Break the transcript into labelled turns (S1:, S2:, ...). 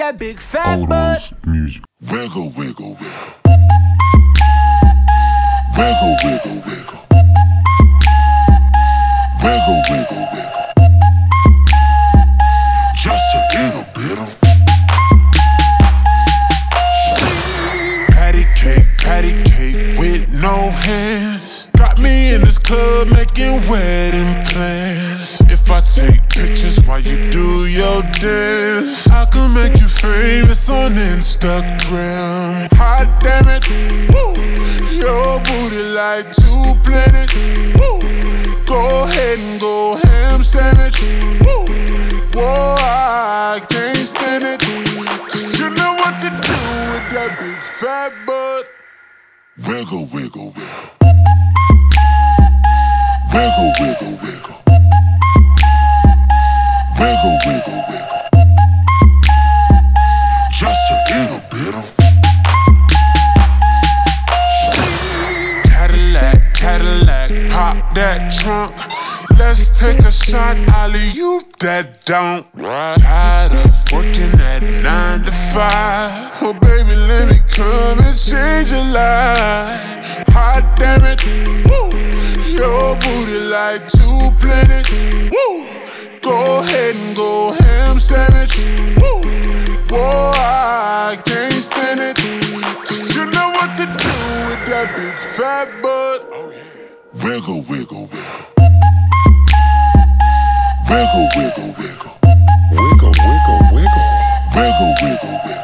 S1: that big fat butt.
S2: Music.
S3: Wiggle, wiggle, wiggle. Wiggle, wiggle, wiggle. Wiggle, wiggle, wiggle. Just a little bit of patty cake with no hands. Got me in this club making wedding plans. If I take pictures while you do your dance, I can make you famous on Instagram. Hot damn it, woo. Your booty like 2 planets, woo. Go ahead and go ham sandwich, woo. Whoa, I can't stand it, 'cause you know what to do with that big fat butt. Wiggle, wiggle, wiggle. Wiggle, wiggle, wiggle. Wiggle, wiggle, wiggle. Just a little bit of Cadillac, pop that trunk. Let's take a shot, alley-oop that don't. Tired of working at 9 to 5. Oh baby, let me come and change your life. Hot damn it, woo. Your booty like 2 planets, woo. Go ahead and go ham sandwich, woo. Whoa, I can't stand it, 'cause you know what to do with that big fat butt. Oh yeah. Wiggle, wiggle, wiggle. Wiggle, wiggle, wiggle. Wiggle, wiggle, wiggle. Wiggle, wiggle, wiggle.